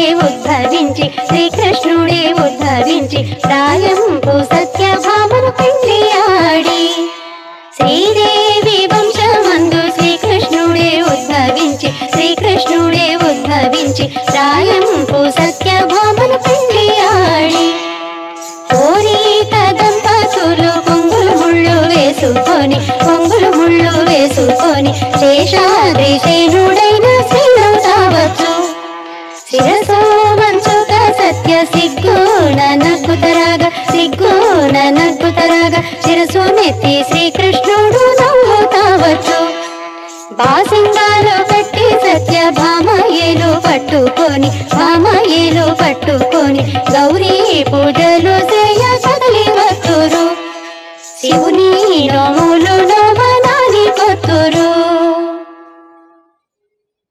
ఉద్భవించి శ్రీకృష్ణుడే ఉద్భవించి ప్రాయంపు సత్యభామను పెండ్లియాడి శ్రీదేవి వంశమందు శ్రీకృష్ణుడే ఉద్భవించి ప్రాయంపు సత్యభామను పెండ్లియాడి కోరిక దంపతులు కొంగులు ముళ్ళు వేసుకొని శేషాద్రి శేనుడైన శ్రీను కావచ్చు శిరసో వంచుక సత్య సిగ్గున నగ్గుతరాగా శిరసు నెత్తి శ్రీకృష్ణుడు నవ్వుతావచ్చు బాసింగాలు కట్టి సత్యభామయ్యలు పట్టుకొని గౌరీ పూజలు చేయ కదలి వస్తురు శివుని నోములు